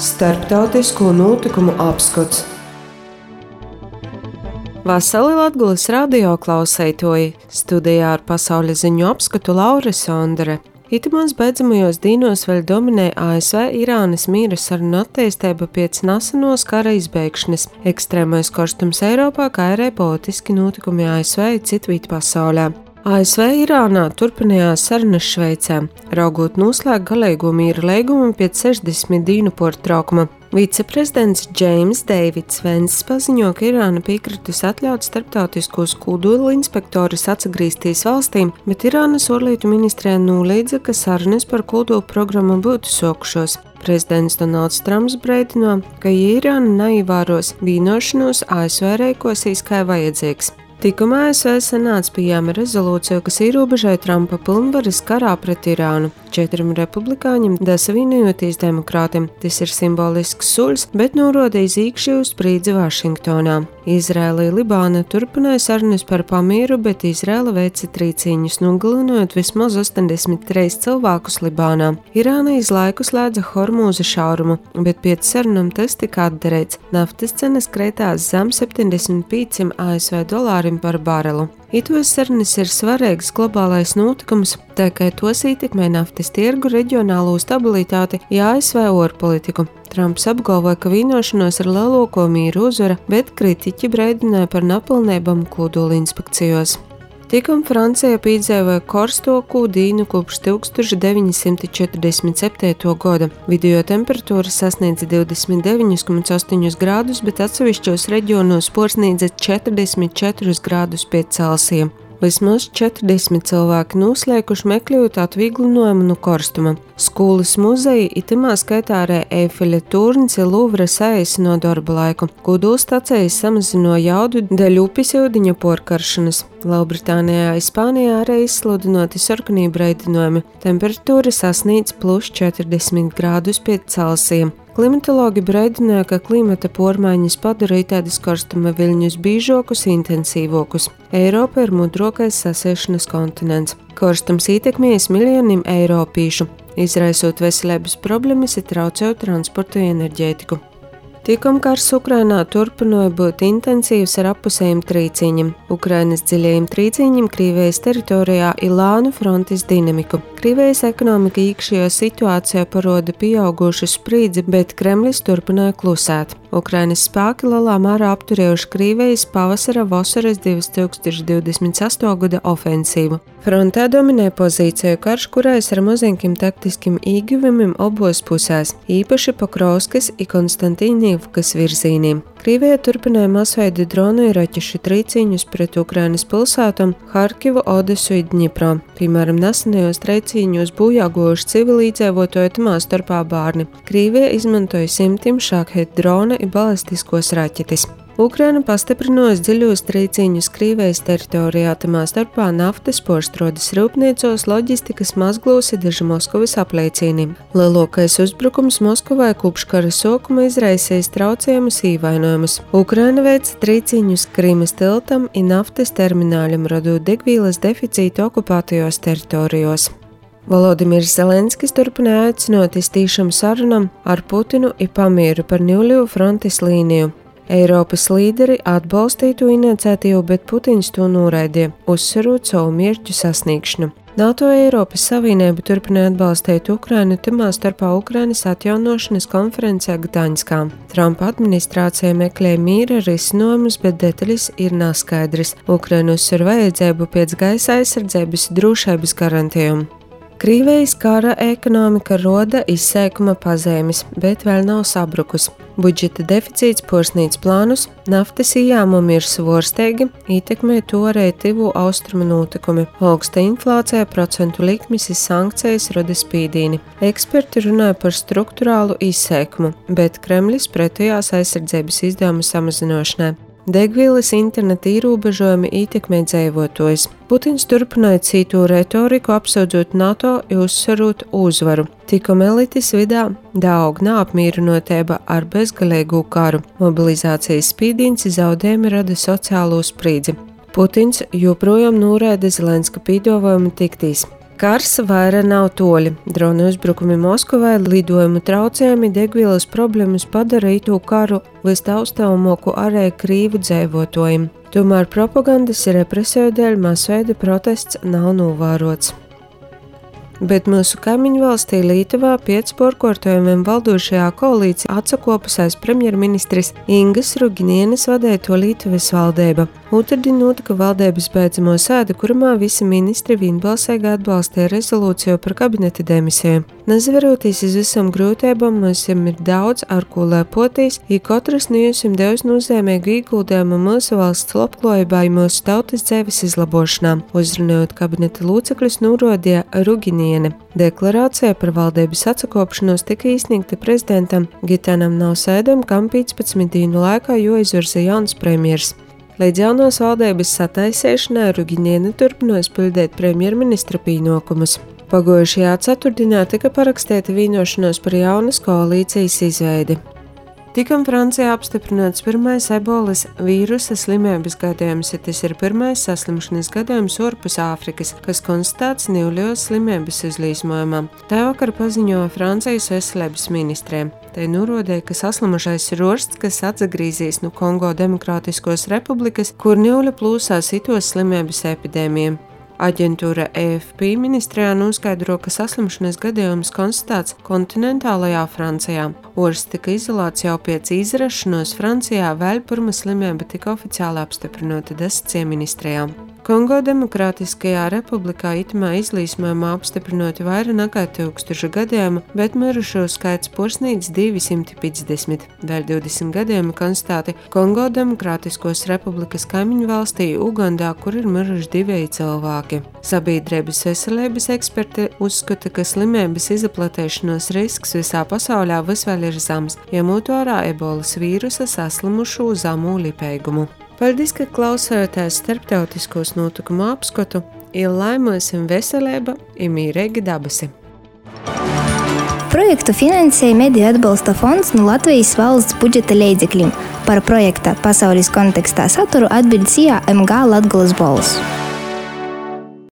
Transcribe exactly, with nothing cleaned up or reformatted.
Starptautisko notikumu apskats. Vasali Latgulis radio klausētoji, studijā ar pasaules ziņu apskatu Laura Sondere. Itamās beidzamajos dīnos vēl dominē A S V Irānas mīra sarunu attīstība pēc nesenos kara izbeigšanas. Ekstrēmais karstums Eiropā kairē politiski notikumi A S V citviet pasaulē. A S V Irānā turpinājās sarunas Šveicē, raugot noslēgt galīgo mīra līgumu pēc sešdesmit dienu pārtraukuma. Viceprezidents Džeims Deivids Venss paziņo, ka Irāna piekritusi atļaut starptautiskos kodola inspektorus atgriezties valstīm, bet Irānas ārlietu ministrija nolīdza, ka sarunas par kodola programmu būtu sokušos. Prezidents Donalds Trumps brīdino, ka ja Irāna neievēros vienošanos, A S V rīkosies kā vajadzīgs. Tikmēr A S V senāts pieņēma rezolūciju, kas ierobežoja Trumpa pilnvaras karā pret Irānu. Četriem republikāņiem savienojoties demokrātiem. Tas ir simbolisks solis, bet norādījis iekšējo spriedzi Vašingtonā. Izraēla un Libāna turpināja sarunas par pamieru, bet Izraēla veica trīcīņus, nogalinot vismaz astoņdesmit trīs cilvēkus Libānā. Irāna iz laiku slēdza Hormūza šaurumu, bet pēc sarunām tas tika atdarīts. Naftas cenas kritās zem septiņdesmit pieciem A S V dolāriem par barelu. Itos sarunas ir svarīgs globālais notikums, tā kā tos ietekmē naftas tirgu, reģionālo stabilitāti, ja A S V ārpolitiku. Trumps apgalvoja, ka vienošanos ar lielāko mīru uzvara, bet kritiķi brīdināja par nepilnībām kodola inspekcijos. Tikam Francija piedzīvoja karstāko dienu kopš tūkstoš deviņi simti četrdesmit septītā gada. Video temperatūra sasniedza divdesmit deviņi komats astoņi grādus, bet atsevišķos reģionos pārsniedza četrdesmit četrus grādus pie Celsija. Vismaz četrdesmit cilvēki noslēguši meklējot atvieglinājumu no karstuma. Skolas muzeji, itamā skaitā arī Eifeļa tornis un Luvra saīsino darba laiku. Kodola stacijas samazino jaudu dēļ upes ūdeņa pārkaršanas. Lielbritānijā un Spānijā arī izsludinoti sarkanie brīdinājumi. Temperatūra sasniedz plus četrdesmit grādus pie Celsija. Klimatologi brīdināja, ka klimata pārmaiņas padara tādas karstuma viļņus biežākus, intensīvākus. Eiropa ir mudrākais sasiešanas kontinents. Karstums ietekmējas miljoniem eiropiešu, izraisot veselības problēmas un traucējot transportu un enerģētiku. Tikam karš Ukrainā turpināja būt intensīvs ar apusējiem trīcīņiem. Ukrainas dziļajiem trīcīņiem Krievijas teritorijā ir lānu frontes dinamiku. Krievijas ekonomika iekšējā situācijā parāda pieaugušu spriedzi, bet Kremlis turpināja klusēt. Ukrainas spēki lielā mērā apturējuši Krievijas pavasara-vasaras divtūkstoš divdesmit astotā gada ofensīvu. Frontē dominē pozīciju karš, kurais ar mazīgiem taktiskiem ieguvumiem abos pusēs, īpaši Pokrovskas un Konstantīnivkas virzieniem. Krievija turpināja masveida dronu un raķešu trīcīņus pret Ukrainas pilsētām Harkivu, Odesu un Dņipro. Piemēram, nesenajos trīcīņos bojā gājuši civiliedzīvotāju, tamā starpā bērni. Krievija izmantoja simtiem šāhet drona un balistiskos raķetes. Ukraina pastiprinājusi dziļos trīcīņus Krievijas teritorijā, tamā starpā naftas pārstrādes rūpniecos, loģistikas mazglos un daži Moskavas apliecīniem. Lielākais uzbrukums Moskavai kopš kara sākuma izraisījis traucējumus ievainojumus. Ukraina veica trīcīņus Krīmas tiltam un naftas termināļam, radot degvielas deficītu okupētajos teritorijos. Volodimirs Zelenskis turpināja aicinot uz tīšām sarunām ar Putinu un pamieru par Ņuļu frontes līniju. Eiropas līderi atbalstītu iniciatīvu, bet Putins to noraidīja, uzsverot savu mērķu sasniegšanu. NATO Eiropas Savienība turpināja atbalstīt Ukrainu, tamā starpā Ukrainas atjaunošanas konferencē Gdaņskā. Trumpa administrācija meklē mīra risinājumus, bet detaļas ir neskaidras. Ukraina uzsver vajadzību pēc gaisa aizsardzības drošības garantējumu. Krievijas kara ekonomika roda izsēkuma pazīmes, bet vēl nav sabrukus. Budžeta deficīts pārsniedz plānus, naftas ieņēmumi ir svārstīgi, ietekmē to arī tuvu austrumu notikumi. Augsta inflācija, procentu likmes un sankcijas rada spīdīni. Eksperti runāja par strukturālu izsēkumu, bet Kremlis pretējās aizsardzības izdevumu samazināšanai. Degvielas interneta ierobežojumi ietekmē dzīvotājus. Putins turpināja citu retoriku, apsūdzot NATO un uzsverot uzvaru. Tikko elites vidā daug neapmierinotība ar bezgalīgu karu. Mobilizācijas spīdīns zaudējumi rada sociālo spriedzi. Putins joprojām noraida Zelenska piedāvājumu tikties. Kars vaira nav toļi. Drona uzbrukumi Moskavai, lidojumu traucējumi, degvielas problēmas padara itu karu vistaustāvāko arēju Krīvu dzēvotojiem. Tomēr propagandas represiju dēļ masveida protests nav novērots. Bet mūsu kaimiņu valstī Lietuvā piecsporkortojumiem valdošajā koalīcijā atsakopusies premjerministris Ingas Ruginienes vadēto Lietuvas valdība. Otrdien notika valdības beidzamo sēde, kurumā visi ministri vienbalsīgi atbalstīja rezolūciju par kabineta demisiju. Nezveroties uz visam grūtībām, mums ir daudz ar ko lepoties, ja katrs no jums devis nozīmīgu ieguldījumu mūsu valsts labklājībā un mūsu tautas dzīves izlabošanā, uzrunājot kabineta locekļus, norādīja Ruginiene. Deklarācija par valdības atsakopšanos tika izsniegta prezidentam Gitanam Nausēdam, kam piecpadsmit dienu laikā jāizvirza jauns premjers. Līdz jaunās valdības sataisīšanai Ruginiene turpināja pildīt premjerministra pienākumus. Pagājušajā ceturtdienā tika parakstīta vienošanās par jaunas koalīcijas izveidi. Tikam Francijā apstiprināts pirmais ebolas vīrusa slimības gadījums, ja tas ir pirmais saslimšanas gadījums ārpus Āfrikas, kas konstatēts Nīvļos slimības izlīsmojumā. Tā vakar paziņoja Francijas veselības ministriem. Tai norādīja, ka saslimušais ir ārsts, kas atgriezies no Kongo Demokrātiskos republikas, kur Nīvļu plūsās itos slimības epidēmijiem. Aģentūra A F P ministrijā noskaidro, ka saslimšanas gadījums konstatēts kontinentālajā Francijā. Ārsts tika izolēts jau pēc izrašanos Francijā, vēl pirmā slimība tika oficiāli apstiprināta desmitiem ministrijām. Kongo Demokrātiskajā republikā itamā izlīsmojumā apstiprināti vairāk nekā tūkstoša gadījumu, bet mirušo skaits pārsniedz divsimt piecdesmit. Vēl divdesmit gadījumi konstatēti Kongo Demokrātiskos republikas kaimiņu valstī Ugandā, kur ir miruši divi cilvēki. Sabiedrības veselības eksperti uzskata, ka slimības izplatīšanās risks visā pasaulē visvēl ir zems, ņemot vērā ebolas vīrusa saslimušo zemu lipējumu. Paldies, ka klausāties starptautiskos notikumu apskatu, ir laimosim veselība un mīrīgi dabasi. Projektu finansēja Mediju atbalsta fonds no Latvijas valsts budžeta līdzekļiem. Par projekta pasaules kontekstā saturu atbild C A M G Latgolas balss.